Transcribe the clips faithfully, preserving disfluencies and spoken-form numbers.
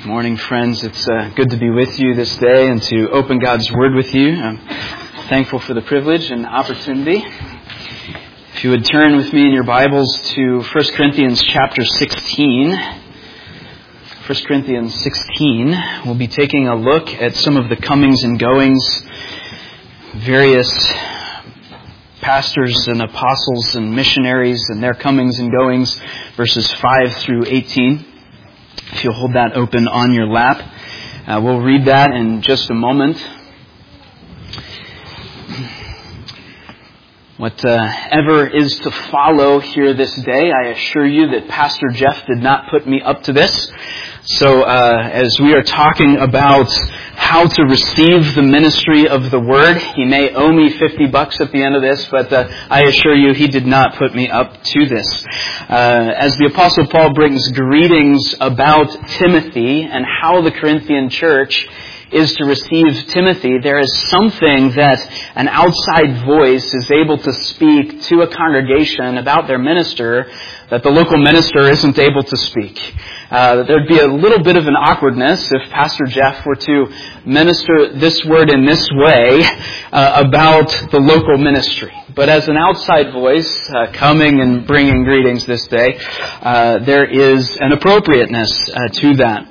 Good morning, friends. It's uh, good to be with you this day and to open God's Word with you. I'm thankful for the privilege and opportunity. If you would turn with me in your Bibles to First Corinthians chapter sixteen. First Corinthians sixteen, we'll be taking a look at some of the comings and goings, various pastors and apostles and missionaries and their comings and goings, verses five through eighteen. If you'll hold that open on your lap, uh, we'll read that in just a moment. Whatever is to follow here this day, I assure you that Pastor Jeff did not put me up to this. So uh, as we are talking about how to receive the ministry of the Word, he may owe me fifty bucks at the end of this, but uh, I assure you he did not put me up to this. Uh, as the Apostle Paul brings greetings about Timothy and how the Corinthian church is to receive Timothy, there is something that an outside voice is able to speak to a congregation about their minister that the local minister isn't able to speak. Uh, there'd be a little bit of an awkwardness if Pastor Jeff were to minister this word in this way uh, about the local ministry. But as an outside voice uh, coming and bringing greetings this day, uh, there is an appropriateness uh, to that.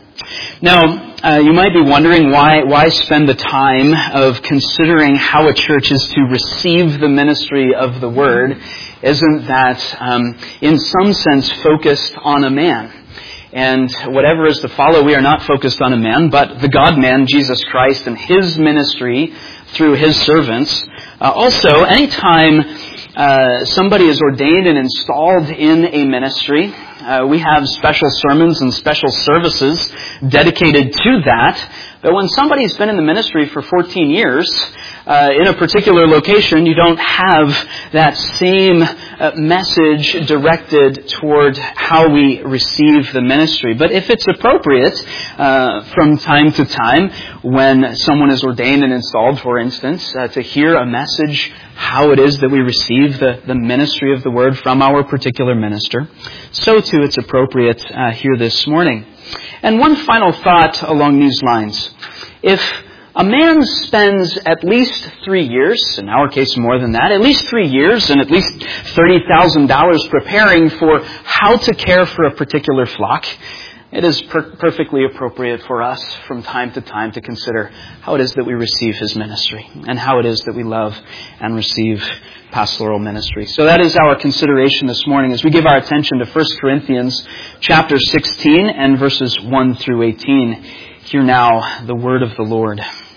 Now, uh, you might be wondering why why spend the time of considering how a church is to receive the ministry of the Word? Isn't that, um, in some sense, focused on a man? And whatever is to follow, we are not focused on a man, but the God-man, Jesus Christ, and His ministry through His servants. Uh, also, anytime uh, somebody is ordained and installed in a ministry, Uh, we have special sermons and special services dedicated to that. But when somebody's been in the ministry for fourteen years, uh, in a particular location, you don't have that same uh, message directed toward how we receive the ministry. But if it's appropriate, uh, from time to time, when someone is ordained and installed, for instance, uh, to hear a message, how it is that we receive the, the ministry of the Word from our particular minister, so too it's appropriate uh, here this morning. And one final thought along these lines. If a man spends at least three years, in our case more than that, at least three years and at least thirty thousand dollars preparing for how to care for a particular flock, it is per- perfectly appropriate for us from time to time to consider how it is that we receive His ministry and how it is that we love and receive pastoral ministry. So that is our consideration this morning as we give our attention to First Corinthians chapter sixteen and verses one through eighteen. Hear now the word of the Lord.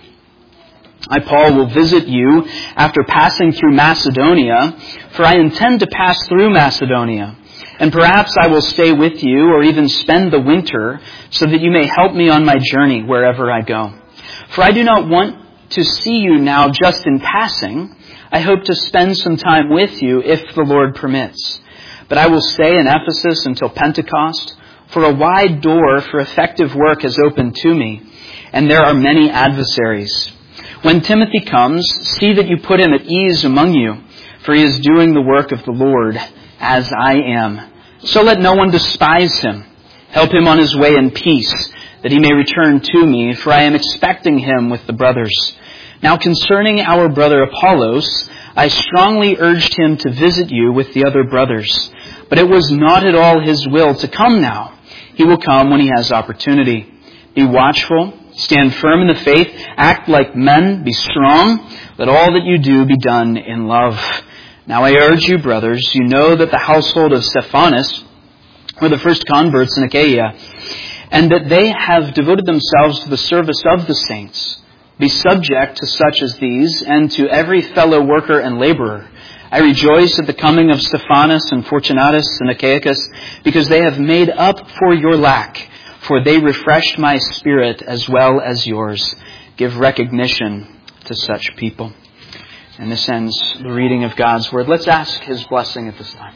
I, Paul, will visit you after passing through Macedonia, for I intend to pass through Macedonia. And perhaps I will stay with you or even spend the winter so that you may help me on my journey wherever I go. For I do not want to see you now just in passing. I hope to spend some time with you if the Lord permits. But I will stay in Ephesus until Pentecost, for a wide door for effective work has opened to me, and there are many adversaries. When Timothy comes, see that you put him at ease among you, for he is doing the work of the Lord as I am. So let no one despise him. Help him on his way in peace, that he may return to me, for I am expecting him with the brothers. Now concerning our brother Apollos, I strongly urged him to visit you with the other brothers, but it was not at all his will to come now. He will come when he has opportunity. Be watchful, stand firm in the faith, act like men, be strong, let all that you do be done in love. Now I urge you, brothers, you know that the household of Stephanas were the first converts in Achaia, and that they have devoted themselves to the service of the saints. Be subject to such as these, and to every fellow worker and laborer. I rejoice at the coming of Stephanas and Fortunatus and Achaicus, because they have made up for your lack, for they refreshed my spirit as well as yours. Give recognition to such people. And this ends the reading of God's Word. Let's ask His blessing at this time.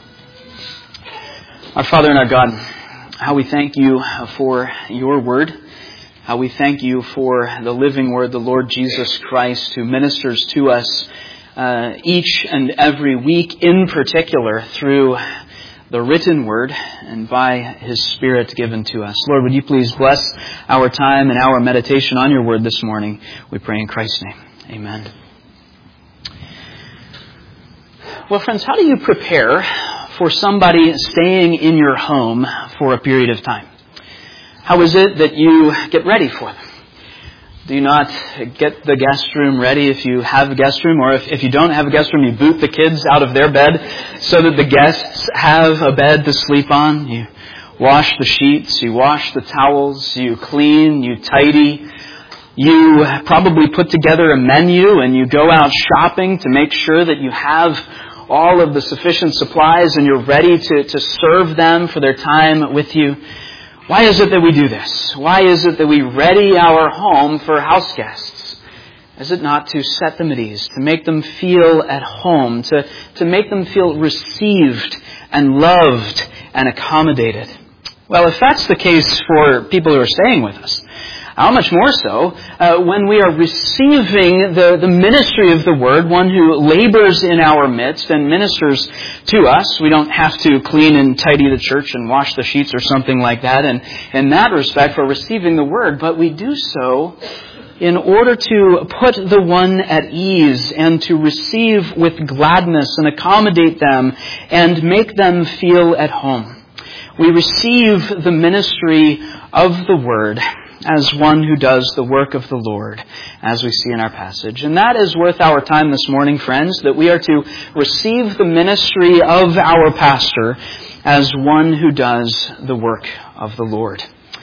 Our Father and our God, how we thank you for your Word. How we thank you for the living Word, the Lord Jesus Christ, who ministers to us uh, each and every week, in particular through the written word and by His Spirit given to us. Lord, would you please bless our time and our meditation on your word this morning? We pray in Christ's name. Amen. Well, friends, how do you prepare for somebody staying in your home for a period of time? How is it that you get ready for them? Do you not get the guest room ready if you have a guest room? Or if, if you don't have a guest room, you boot the kids out of their bed so that the guests have a bed to sleep on? You wash the sheets, you wash the towels, you clean, you tidy. You probably put together a menu and you go out shopping to make sure that you have all of the sufficient supplies and you're ready to, to serve them for their time with you. Why is it that we do this? Why is it that we ready our home for house guests? Is it not to set them at ease, to make them feel at home, to, to make them feel received and loved and accommodated? Well, if that's the case for people who are staying with us, how much more so uh, when we are receiving the, the ministry of the Word, one who labors in our midst and ministers to us. We don't have to clean and tidy the church and wash the sheets or something like that. And in that respect, for receiving the Word, but we do so in order to put the one at ease and to receive with gladness and accommodate them and make them feel at home. We receive the ministry of the Word as one who does the work of the Lord, as we see in our passage. And that is worth our time this morning, friends, that we are to receive the ministry of our pastor as one who does the work of the Lord.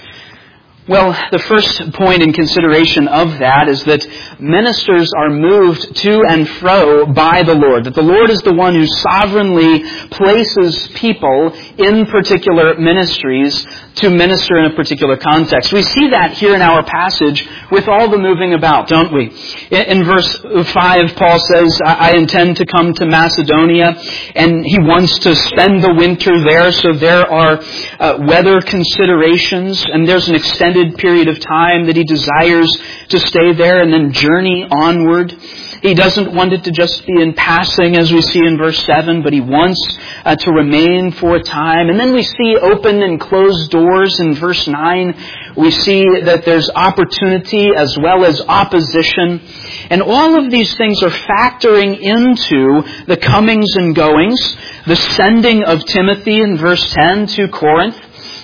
Well, the first point in consideration of that is that ministers are moved to and fro by the Lord. That the Lord is the one who sovereignly places people in particular ministries to minister in a particular context. We see that here in our passage with all the moving about, don't we? In verse five, Paul says, I intend to come to Macedonia, and he wants to spend the winter there, so there are uh, weather considerations, and there's an extended period of time that he desires to stay there and then journey onward. He doesn't want it to just be in passing, as we see in verse seven, but he wants uh, to remain for a time. And then we see open and closed doors in verse nine. We see that there's opportunity as well as opposition. And all of these things are factoring into the comings and goings. The sending of Timothy in verse ten to Corinth.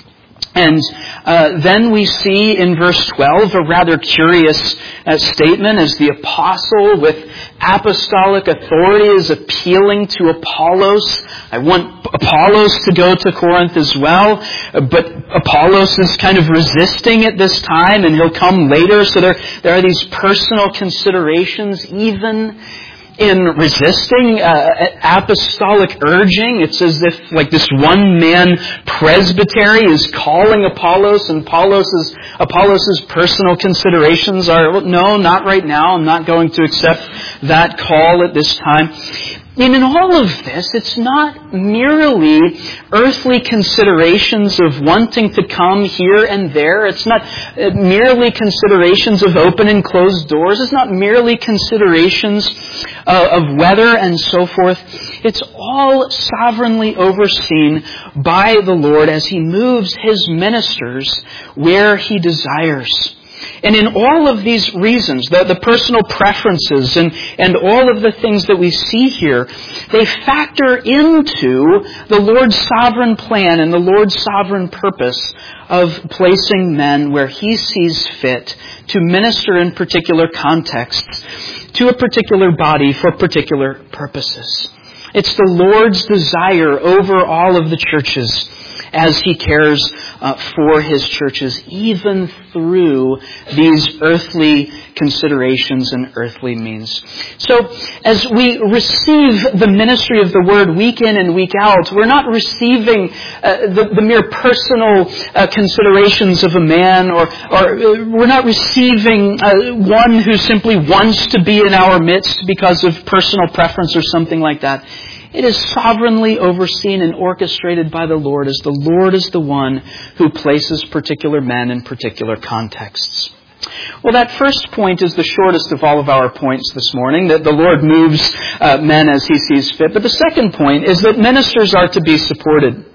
And uh, then we see in verse twelve a rather curious uh, statement as the apostle with apostolic authority is appealing to Apollos. I want Apollos to go to Corinth as well, but Apollos is kind of resisting at this time and he'll come later. So there, there are these personal considerations even in resisting uh, apostolic urging. It's as if like this one-man presbytery is calling Apollos, and Apollos' Apollos' personal considerations are, well, no, not right now. I'm not going to accept that call at this time. And in all of this, it's not merely earthly considerations of wanting to come here and there. It's not merely considerations of open and closed doors. It's not merely considerations uh, of weather and so forth. It's all sovereignly overseen by the Lord as He moves His ministers where He desires. And in all of these reasons, the, the personal preferences and, and all of the things that we see here, they factor into the Lord's sovereign plan and the Lord's sovereign purpose of placing men where He sees fit to minister in particular contexts to a particular body for particular purposes. It's the Lord's desire over all of the churches as He cares uh, for His churches, even through these earthly considerations and earthly means. So, as we receive the ministry of the Word week in and week out, we're not receiving uh, the, the mere personal uh, considerations of a man, or, or uh, we're not receiving uh, one who simply wants to be in our midst because of personal preference or something like that. It is sovereignly overseen and orchestrated by the Lord, as the Lord is the one who places particular men in particular contexts. Well, that first point is the shortest of all of our points this morning, that the Lord moves uh, men as He sees fit. But the second point is that ministers are to be supported.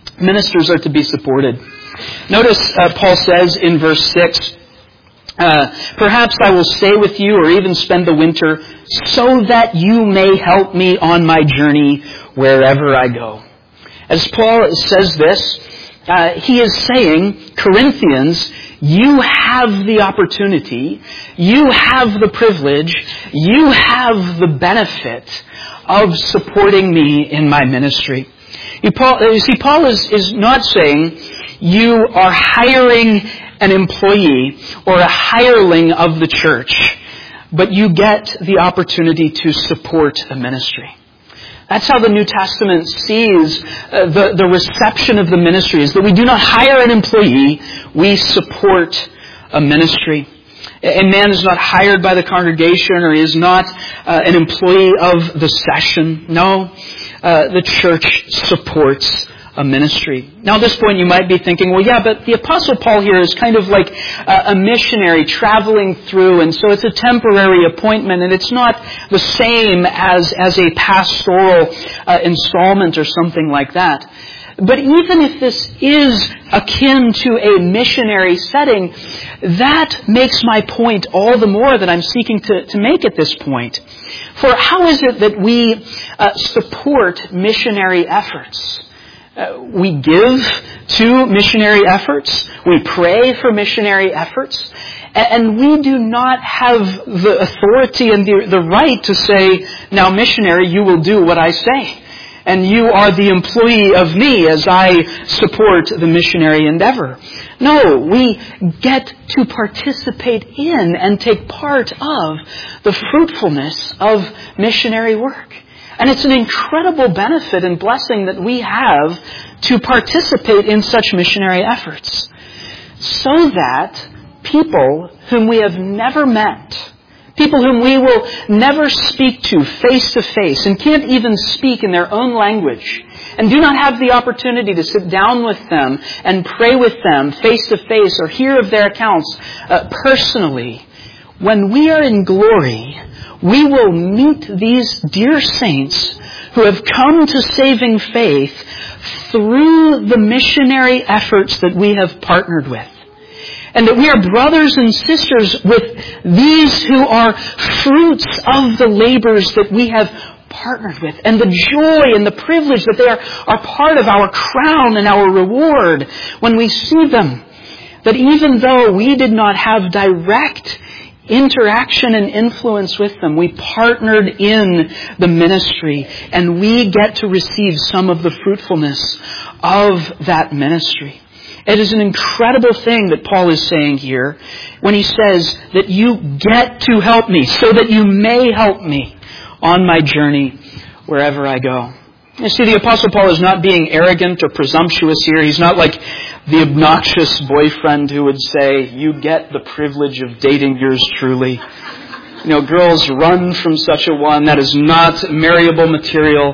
Ministers are to be supported. Notice uh, Paul says in verse six, uh, perhaps I will stay with you or even spend the winter so that you may help me on my journey wherever I go. As Paul says this, uh, he is saying, Corinthians, you have the opportunity, you have the privilege, you have the benefit of supporting me in my ministry. You, Paul, you see, Paul is, is not saying you are hiring an employee or a hireling of the church, but you get the opportunity to support a ministry. That's how the New Testament sees uh, the, the reception of the ministry, is that we do not hire an employee, we support a ministry. A man is not hired by the congregation or is not uh, an employee of the session. No, uh, the church supports a ministry. Now at this point you might be thinking, well yeah, but the Apostle Paul here is kind of like a, a missionary traveling through, and so it's a temporary appointment and it's not the same as, as a pastoral uh, installment or something like that. But even if this is akin to a missionary setting, that makes my point all the more that I'm seeking to, to make at this point. For how is it that we uh, support missionary efforts? Uh, we give to missionary efforts. We pray for missionary efforts. And we do not have the authority and the, the right to say, now missionary, you will do what I say. And you are the employee of me as I support the missionary endeavor. No, we get to participate in and take part of the fruitfulness of missionary work. And it's an incredible benefit and blessing that we have to participate in such missionary efforts, so that people whom we have never met, people whom we will never speak to face to face and can't even speak in their own language, and do not have the opportunity to sit down with them and pray with them face to face or hear of their accounts uh, personally, when we are in glory, we will meet these dear saints who have come to saving faith through the missionary efforts that we have partnered with. And that we are brothers and sisters with these who are fruits of the labors that we have partnered with. And the joy and the privilege that they are, are part of our crown and our reward when we see them. That even though we did not have direct interaction and influence with them, we partnered in the ministry, and we get to receive some of the fruitfulness of that ministry. It is an incredible thing that Paul is saying here when he says that you get to help me so that you may help me on my journey wherever I go. You see, the Apostle Paul is not being arrogant or presumptuous here. He's not like the obnoxious boyfriend who would say, you get the privilege of dating yours truly. You know, girls, run from such a one. That is not marriable material.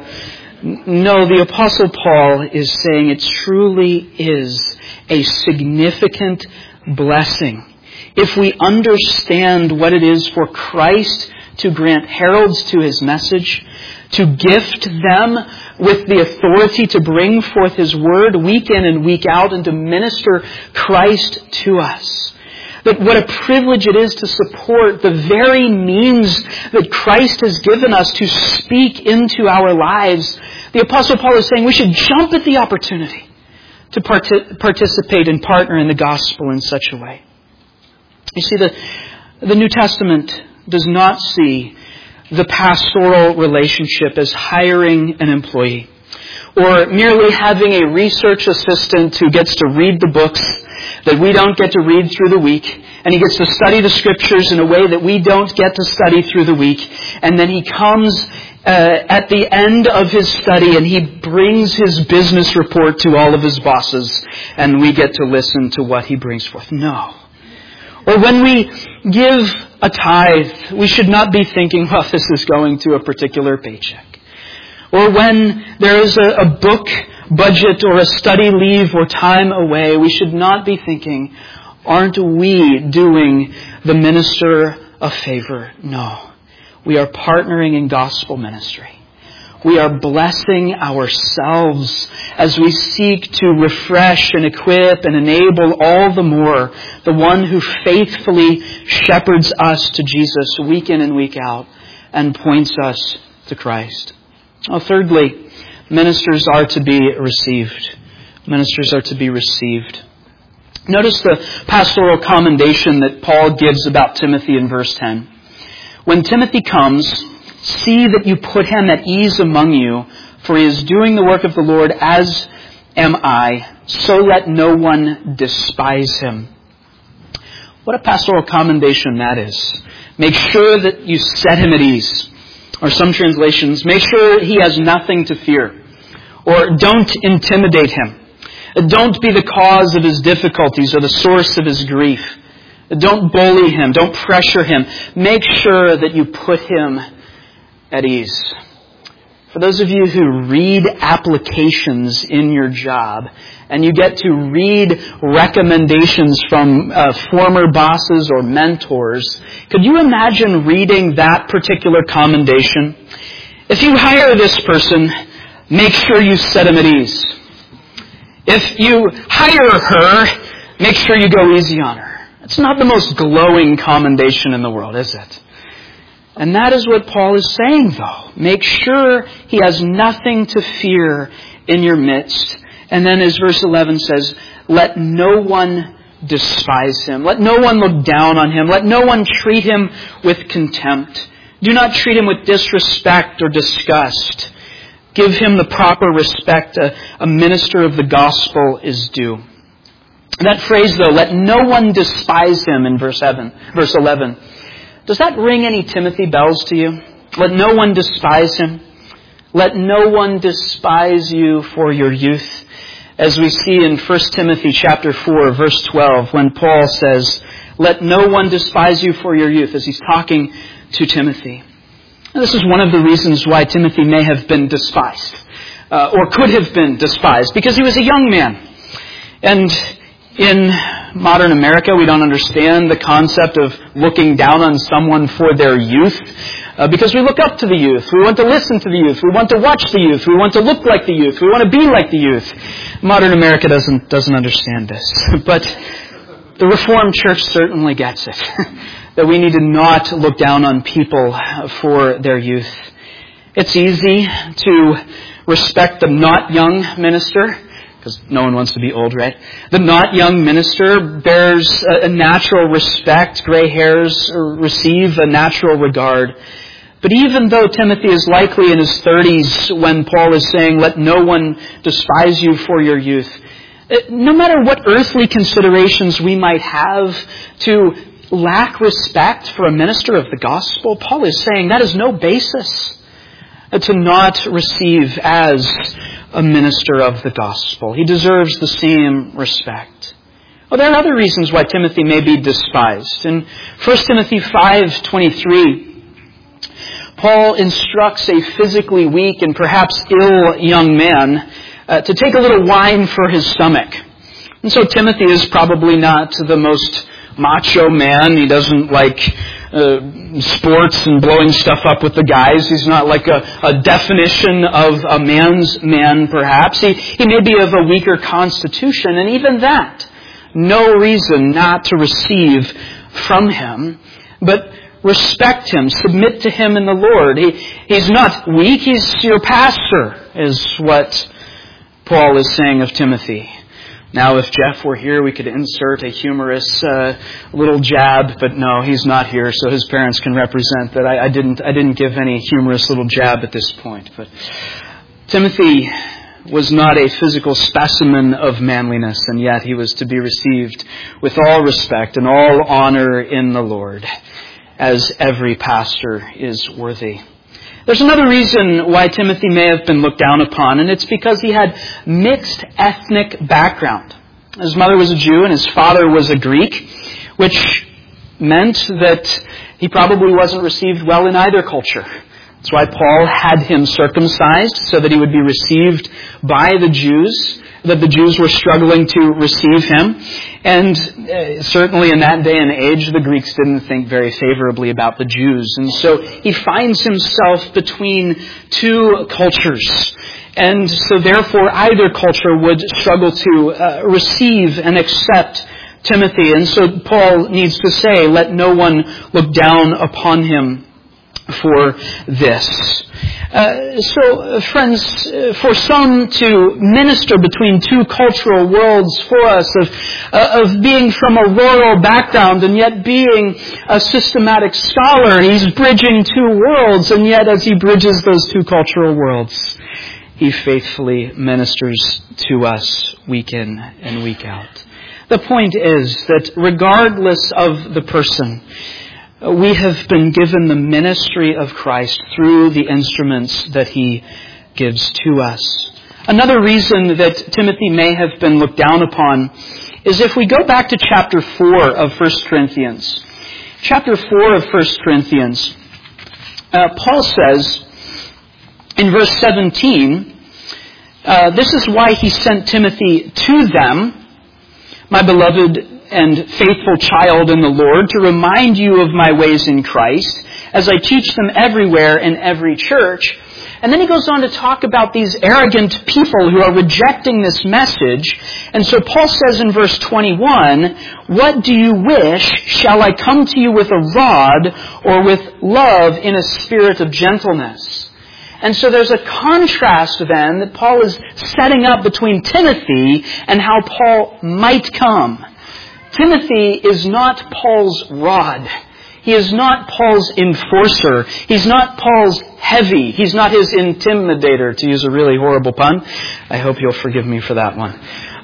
No, the Apostle Paul is saying it truly is a significant blessing if we understand what it is for Christ to grant heralds to His message, to gift them with the authority to bring forth His Word week in and week out and to minister Christ to us. That what a privilege it is to support the very means that Christ has given us to speak into our lives. The Apostle Paul is saying we should jump at the opportunity to part- participate and partner in the gospel in such a way. You see, the, the New Testament does not see the pastoral relationship as hiring an employee or merely having a research assistant who gets to read the books that we don't get to read through the week, and he gets to study the Scriptures in a way that we don't get to study through the week, and then he comes uh, at the end of his study and he brings his business report to all of his bosses, and we get to listen to what he brings forth. No. Or when we give a tithe, we should not be thinking, well, this is going to a particular paycheck. Or when there is a, a book budget or a study leave or time away, we should not be thinking, aren't we doing the minister a favor? No. We are partnering in gospel ministry. we are blessing ourselves as we seek to refresh and equip and enable all the more the one who faithfully shepherds us to Jesus week in and week out and points us to Christ. Well, thirdly, ministers are to be received. Ministers are to be received. Notice the pastoral commendation that Paul gives about Timothy in verse ten. When Timothy comes, see that you put him at ease among you, for he is doing the work of the Lord, as am I. So let no one despise him. What a pastoral commendation that is. Make sure that you set him at ease. Or some translations, make sure he has nothing to fear. Or don't intimidate him. Don't be the cause of his difficulties or the source of his grief. Don't bully him. Don't pressure him. Make sure that you put him at ease. For those of you who read applications in your job and you get to read recommendations from uh, former bosses or mentors, could you imagine reading that particular commendation? If you hire this person, make sure you set him at ease. If you hire her, make sure you go easy on her. It's not the most glowing commendation in the world, is it? And that is what Paul is saying, though. Make sure he has nothing to fear in your midst. And then as verse eleven says, let no one despise him. Let no one look down on him. Let no one treat him with contempt. Do not treat him with disrespect or disgust. Give him the proper respect a, a minister of the gospel is due. That phrase, though, let no one despise him in verse seven, verse eleven. Does that ring any Timothy bells to you? Let no one despise him. Let no one despise you for your youth. As we see in First Timothy chapter four, verse twelve, when Paul says, let no one despise you for your youth, as he's talking to Timothy. And this is one of the reasons why Timothy may have been despised, uh, or could have been despised, because he was a young man. And in modern America, we don't understand the concept of looking down on someone for their youth, uh, because we look up to the youth. We want to listen to the youth. We want to watch the youth. We want to look like the youth. We want to be like the youth. Modern America doesn't doesn't understand this. But the Reformed Church certainly gets it. That we need to not look down on people for their youth. It's easy to respect the not young minister, because no one wants to be old, right? The not young minister bears a natural respect. Gray hairs receive a natural regard. But even though Timothy is likely in his thirties when Paul is saying, let no one despise you for your youth, no matter what earthly considerations we might have to lack respect for a minister of the gospel, Paul is saying that is no basis to not receive as a minister of the gospel. He deserves the same respect. Well, there are other reasons why Timothy may be despised. In First Timothy five twenty-three, Paul instructs a physically weak and perhaps ill young man uh, to take a little wine for his stomach. And so Timothy is probably not the most macho man. He doesn't like uh, sports and blowing stuff up with the guys. He's not like a, a definition of a man's man, perhaps. He, he may be of a weaker constitution, and even that, no reason not to receive from him, but respect him, submit to him in the Lord. He, he's not weak, he's your pastor, is what Paul is saying of Timothy. Now, if Jeff were here, we could insert a humorous uh, little jab, but no, he's not here, so his parents can represent that. I, I didn't. I didn't give any humorous little jab at this point. But Timothy was not a physical specimen of manliness, and yet he was to be received with all respect and all honor in the Lord, as every pastor is worthy. There's another reason why Timothy may have been looked down upon, and it's because he had mixed ethnic background. His mother was a Jew and his father was a Greek, which meant that he probably wasn't received well in either culture. That's why Paul had him circumcised, so that he would be received by the Jews. that the Jews were struggling to receive him. And uh, certainly in that day and age, the Greeks didn't think very favorably about the Jews. And so he finds himself between two cultures. And so therefore either culture would struggle to uh, receive and accept Timothy. And so Paul needs to say, let no one look down upon him for this. Uh, so, uh, friends, uh, for some to minister between two cultural worlds for us, of, uh, of being from a rural background and yet being a systematic scholar, he's bridging two worlds, and yet as he bridges those two cultural worlds, he faithfully ministers to us week in and week out. The point is that regardless of the person, we have been given the ministry of Christ through the instruments that he gives to us. Another reason that Timothy may have been looked down upon is if we go back to chapter four of First Corinthians. Chapter four of First Corinthians, uh, Paul says in verse seventeen, uh, this is why he sent Timothy to them, my beloved and faithful child in the Lord, to remind you of my ways in Christ, as I teach them everywhere in every church. And then he goes on to talk about these arrogant people who are rejecting this message. And so Paul says in verse twenty-one, what do you wish? Shall I come to you with a rod or with love in a spirit of gentleness? And so there's a contrast then that Paul is setting up between Timothy and how Paul might come. Timothy is not Paul's rod. He is not Paul's enforcer. He's not Paul's heavy. He's not his intimidator, to use a really horrible pun. I hope you'll forgive me for that one.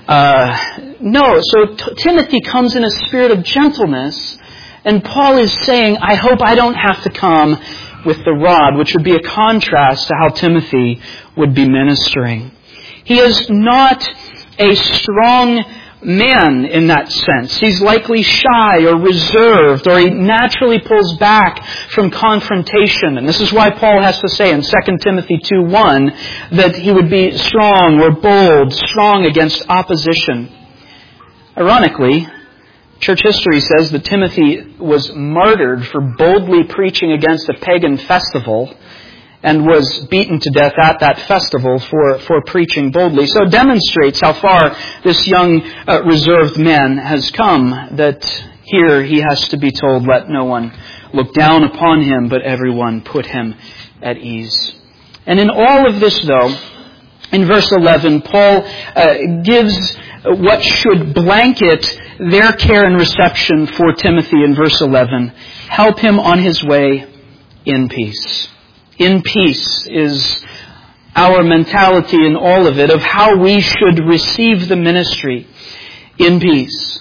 Uh, no, so t- Timothy comes in a spirit of gentleness, and Paul is saying, I hope I don't have to come with the rod, which would be a contrast to how Timothy would be ministering. He is not a strong man in that sense. He's likely shy or reserved, or he naturally pulls back from confrontation. And this is why Paul has to say in Second Timothy two one that he would be strong or bold, strong against opposition. Ironically, church history says that Timothy was martyred for boldly preaching against a pagan festival, and was beaten to death at that festival for, for preaching boldly. So it demonstrates how far this young uh, reserved man has come, that here he has to be told, let no one look down upon him, but everyone put him at ease. And in all of this, though, in verse eleven, Paul uh, gives what should blanket their care and reception for Timothy in verse eleven. Help him on his way in peace. In peace is our mentality in all of it, of how we should receive the ministry in peace.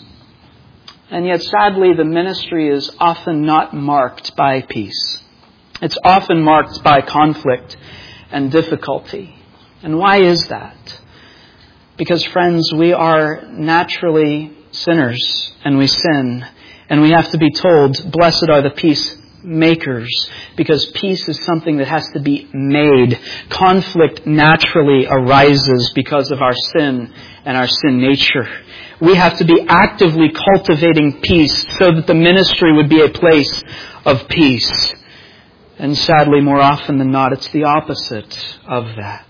And yet, sadly, the ministry is often not marked by peace. It's often marked by conflict and difficulty. And why is that? Because, friends, we are naturally sinners, and we sin, and we have to be told, blessed are the peace makers, because peace is something that has to be made. Conflict naturally arises because of our sin and our sin nature. We have to be actively cultivating peace so that the ministry would be a place of peace. And sadly, more often than not, it's the opposite of that.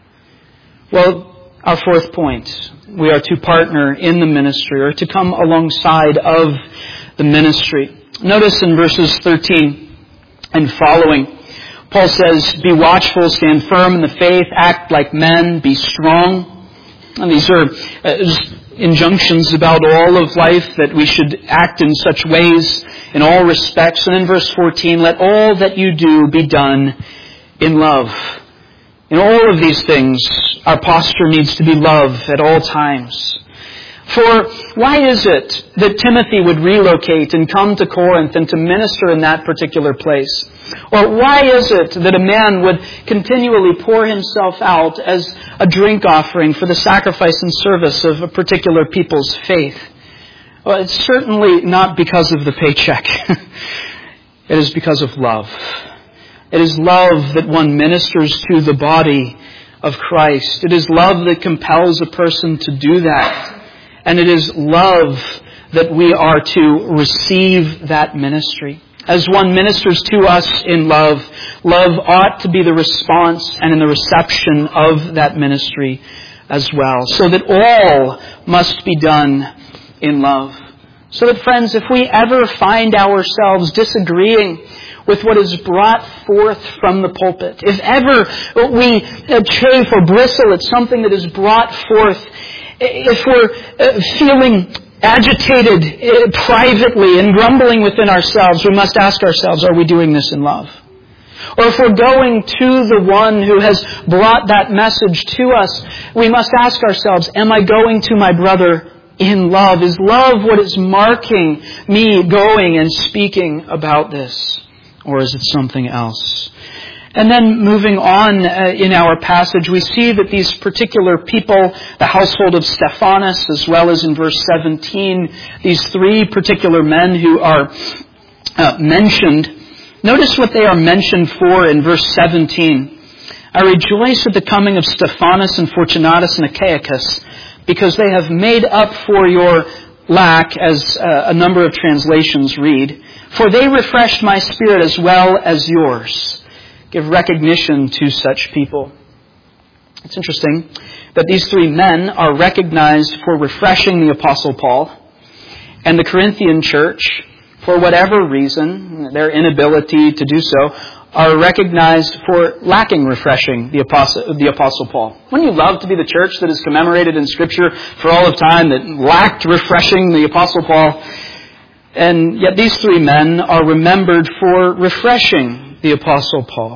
Well, our fourth point, we are to partner in the ministry, or to come alongside of the ministry. Notice in verses thirteen and following, Paul says, be watchful, stand firm in the faith, act like men, be strong. And these are uh, injunctions about all of life, that we should act in such ways in all respects. And in verse fourteen, let all that you do be done in love. In all of these things, our posture needs to be love at all times. For why is it that Timothy would relocate and come to Corinth and to minister in that particular place? Or why is it that a man would continually pour himself out as a drink offering for the sacrifice and service of a particular people's faith? Well, it's certainly not because of the paycheck. It is because of love. It is love that one ministers to the body of Christ. It is love that compels a person to do that. And it is love that we are to receive that ministry. As one ministers to us in love, love ought to be the response and in the reception of that ministry as well. So that all must be done in love. So that, friends, if we ever find ourselves disagreeing with what is brought forth from the pulpit, if ever we chafe or bristle at something that is brought forth, if we're feeling agitated privately and grumbling within ourselves, we must ask ourselves, are we doing this in love? Or if we're going to the one who has brought that message to us, we must ask ourselves, am I going to my brother in love? Is love what is marking me going and speaking about this? Or is it something else? And then moving on uh, in our passage, we see that these particular people, the household of Stephanas, as well as in verse seventeen, these three particular men who are uh, mentioned, notice what they are mentioned for in verse seventeen. I rejoice at the coming of Stephanas and Fortunatus and Achaicus, because they have made up for your lack, as uh, a number of translations read. For they refreshed my spirit as well as yours. Give recognition to such people. It's interesting that these three men are recognized for refreshing the Apostle Paul, and the Corinthian church, for whatever reason, their inability to do so, are recognized for lacking refreshing the Apostle, the Apostle Paul. Wouldn't you love to be the church that is commemorated in Scripture for all of time that lacked refreshing the Apostle Paul? And yet these three men are remembered for refreshing the Apostle Paul.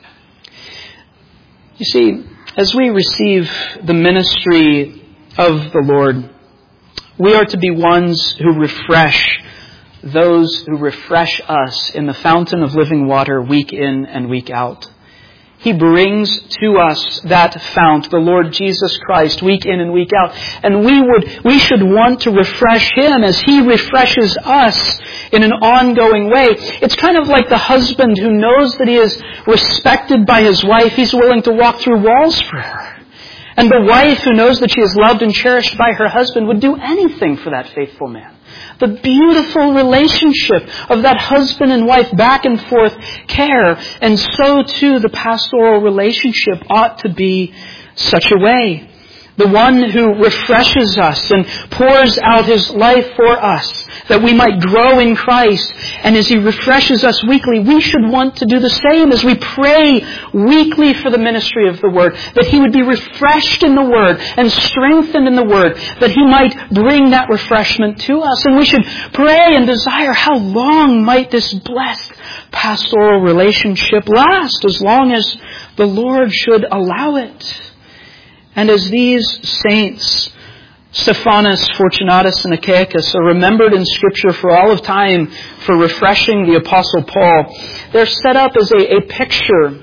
You see, as we receive the ministry of the Lord, we are to be ones who refresh those who refresh us in the fountain of living water week in and week out. He brings to us that fount, the Lord Jesus Christ, week in and week out. And we would, we should want to refresh Him as He refreshes us in an ongoing way. It's kind of like the husband who knows that he is respected by his wife. He's willing to walk through walls for her. And the wife who knows that she is loved and cherished by her husband would do anything for that faithful man. The beautiful relationship of that husband and wife, back and forth care. And so too the pastoral relationship ought to be such a way. The one who refreshes us and pours out His life for us, that we might grow in Christ. And as He refreshes us weekly, we should want to do the same as we pray weekly for the ministry of the Word, that He would be refreshed in the Word and strengthened in the Word, that He might bring that refreshment to us. And we should pray and desire, how long might this blessed pastoral relationship last? As long as the Lord should allow it. And as these saints, Stephanas, Fortunatus, and Achaicus, are remembered in Scripture for all of time for refreshing the Apostle Paul, they're set up as a, a picture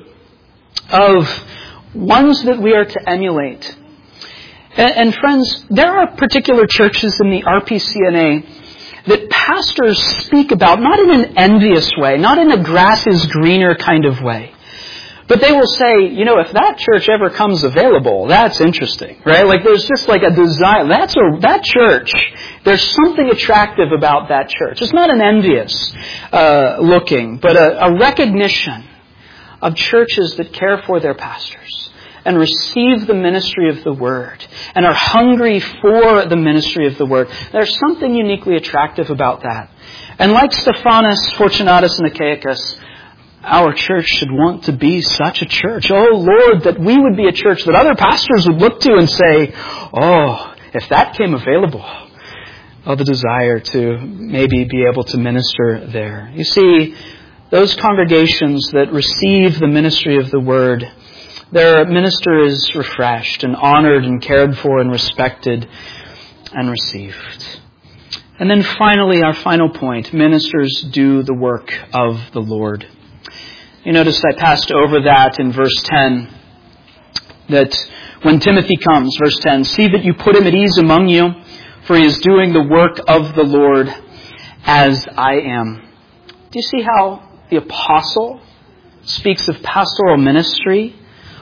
of ones that we are to emulate. And, and friends, there are particular churches in the R P C N A that pastors speak about, not in an envious way, not in a grass is greener kind of way. But they will say, you know, if that church ever comes available, that's interesting, right? Like there's just like a desire. That's a, that church, there's something attractive about that church. It's not an envious uh, looking, but a, a recognition of churches that care for their pastors and receive the ministry of the Word and are hungry for the ministry of the Word. There's something uniquely attractive about that. And like Stephanas, Fortunatus, and Achaicus, our church should want to be such a church. Oh, Lord, that we would be a church that other pastors would look to and say, oh, if that came available, oh, the desire to maybe be able to minister there. You see, those congregations that receive the ministry of the Word, their minister is refreshed and honored and cared for and respected and received. And then finally, our final point, ministers do the work of the Lord. You notice I passed over that in verse ten, that when Timothy comes, verse ten, see that you put him at ease among you, for he is doing the work of the Lord as I am. Do you see how the apostle speaks of pastoral ministry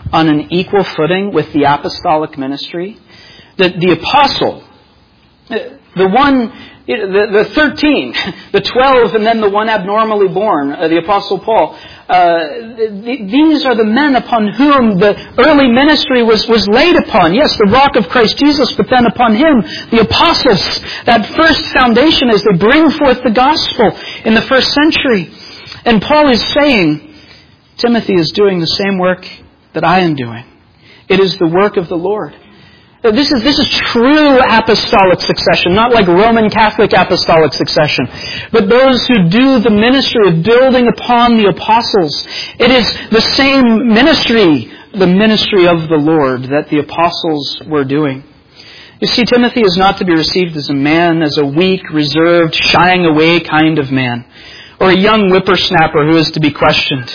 on an equal footing with the apostolic ministry. The, the apostle, the one, the, the thirteen, the twelve, and then the one abnormally born, uh, the Apostle Paul. Uh, th- these are the men upon whom the early ministry was, was laid upon. Yes, the rock of Christ Jesus, but then upon him, the apostles, that first foundation as they bring forth the gospel in the first century. And Paul is saying, Timothy is doing the same work that I am doing. It is the work of the Lord. This is, this is true apostolic succession, not like Roman Catholic apostolic succession, but those who do the ministry of building upon the apostles. It is the same ministry, the ministry of the Lord, that the apostles were doing. You see, Timothy is not to be received as a man, as a weak, reserved, shying away kind of man, or a young whippersnapper who is to be questioned.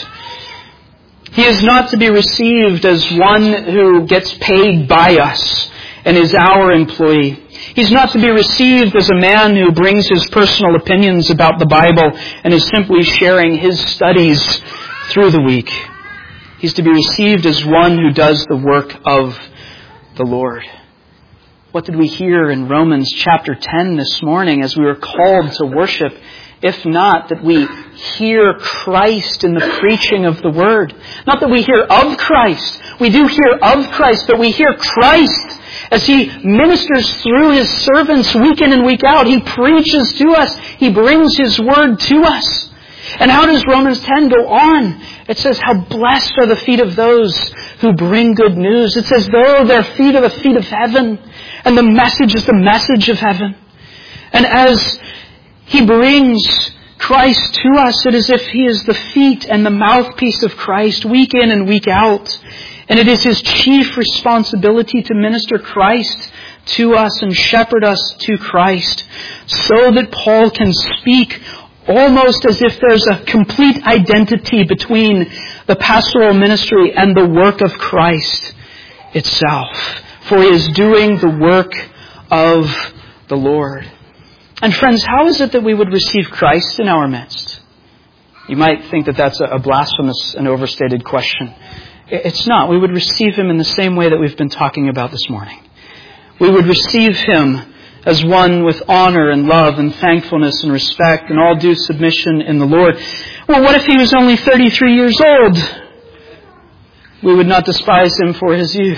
He is not to be received as one who gets paid by us and is our employee. He's not to be received as a man who brings his personal opinions about the Bible and is simply sharing his studies through the week. He's to be received as one who does the work of the Lord. What did we hear in Romans chapter ten this morning as we were called to worship? If not, that we hear Christ in the preaching of the Word. Not that we hear of Christ. We do hear of Christ, but we hear Christ as He ministers through His servants week in and week out. He preaches to us. He brings His Word to us. And how does Romans ten go on? It says, how blessed are the feet of those who bring good news. It says, though their feet are the feet of heaven, and the message is the message of heaven. And as He brings Christ to us, it is as if He is the feet and the mouthpiece of Christ week in and week out. And it is His chief responsibility to minister Christ to us and shepherd us to Christ, so that Paul can speak almost as if there's a complete identity between the pastoral ministry and the work of Christ itself. For He is doing the work of the Lord. And friends, how is it that we would receive Christ in our midst? You might think that that's a blasphemous and overstated question. It's not. We would receive Him in the same way that we've been talking about this morning. We would receive Him as one with honor and love and thankfulness and respect and all due submission in the Lord. Well, what if He was only thirty-three years old? We would not despise Him for His youth.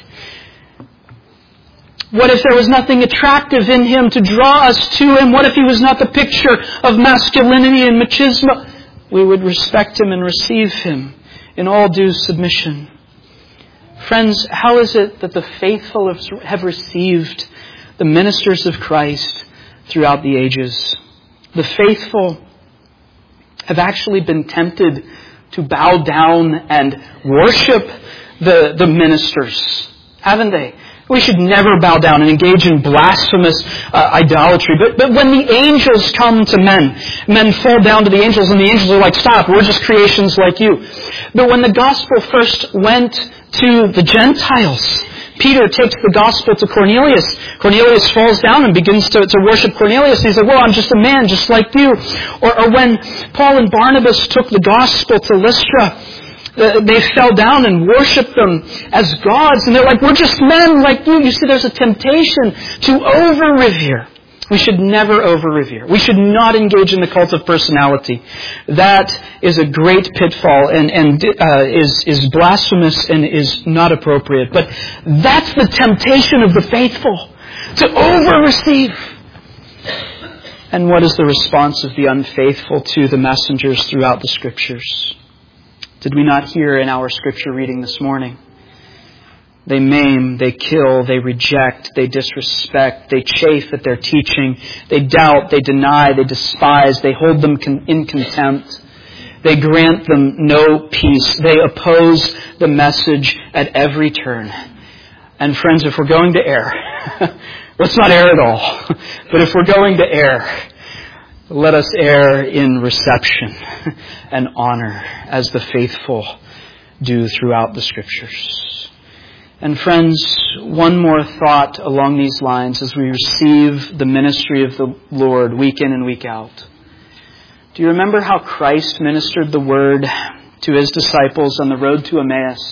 What if there was nothing attractive in Him to draw us to Him? What if He was not the picture of masculinity and machismo? We would respect Him and receive Him in all due submission. Friends, how is it that the faithful have received the ministers of Christ throughout the ages? The faithful have actually been tempted to bow down and worship the, the ministers, haven't they? We should never bow down and engage in blasphemous uh, idolatry. But, but when the angels come to men, men fall down to the angels and the angels are like, stop, we're just creations like you. But when the gospel first went to the Gentiles, Peter takes the gospel to Cornelius. Cornelius falls down and begins to, to worship Cornelius. And he's like, well, I'm just a man just like you. Or, or when Paul and Barnabas took the gospel to Lystra, Uh, they fell down and worshipped them as gods. And they're like, we're just men like you. You see, there's a temptation to over-revere. We should never over-revere. We should not engage in the cult of personality. That is a great pitfall and, and uh, is, is blasphemous and is not appropriate. But that's the temptation of the faithful, to over-receive. And what is the response of the unfaithful to the messengers throughout the Scriptures? Did we not hear in our scripture reading this morning? They maim, they kill, they reject, they disrespect, they chafe at their teaching, they doubt, they deny, they despise, they hold them in contempt. They grant them no peace. They oppose the message at every turn. And friends, if we're going to err, let's not err at all. But if we're going to err, let us err in reception and honor as the faithful do throughout the Scriptures. And friends, one more thought along these lines as we receive the ministry of the Lord week in and week out. Do you remember how Christ ministered the Word to His disciples on the road to Emmaus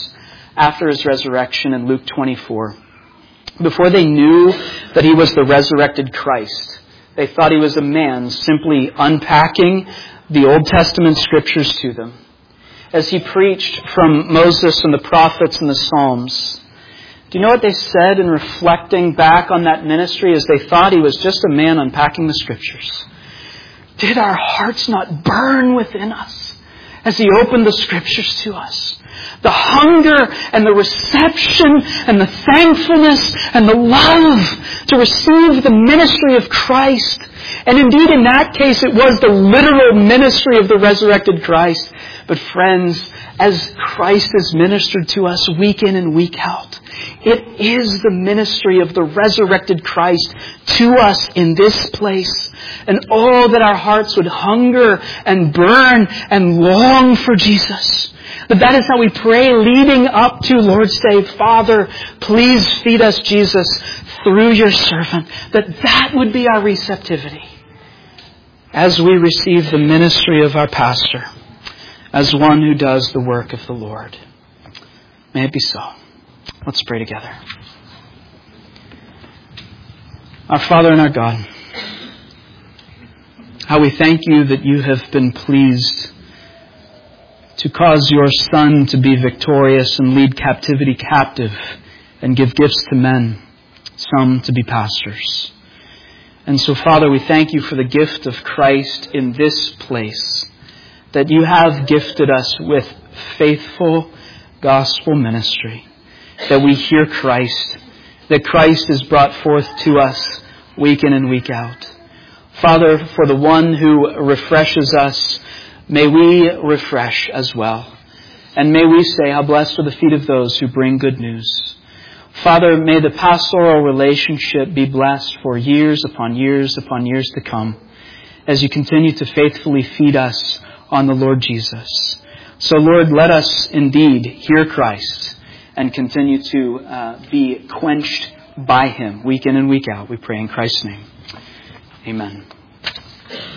after his resurrection in Luke twenty-four. Before they knew that he was the resurrected Christ, they thought he was a man simply unpacking the Old Testament scriptures to them. As he preached from Moses and the prophets and the Psalms, do you know what they said in reflecting back on that ministry as they thought he was just a man unpacking the scriptures? Did our hearts not burn within us as he opened the scriptures to us? The hunger and the reception and the thankfulness and the love to receive the ministry of Christ. And indeed, in that case, it was the literal ministry of the resurrected Christ. But friends, as Christ is ministered to us week in and week out, it is the ministry of the resurrected Christ to us in this place. And oh, that our hearts would hunger and burn and long for Jesus. But that is how we pray leading up to Lord's Day. Father, please feed us, Jesus, through your servant. That that would be our receptivity as we receive the ministry of our pastor as one who does the work of the Lord. May it be so. Let's pray together. Our Father and our God, how we thank you that you have been pleased to cause your Son to be victorious and lead captivity captive and give gifts to men, some to be pastors. And so, Father, we thank you for the gift of Christ in this place, that you have gifted us with faithful gospel ministry, that we hear Christ, that Christ is brought forth to us week in and week out. Father, for the one who refreshes us, may we refresh as well. And may we say, how blessed are the feet of those who bring good news. Father, may the pastoral relationship be blessed for years upon years upon years to come as you continue to faithfully feed us on the Lord Jesus. So, Lord, let us indeed hear Christ and continue to uh, be quenched by Him week in and week out. We pray in Christ's name. Amen.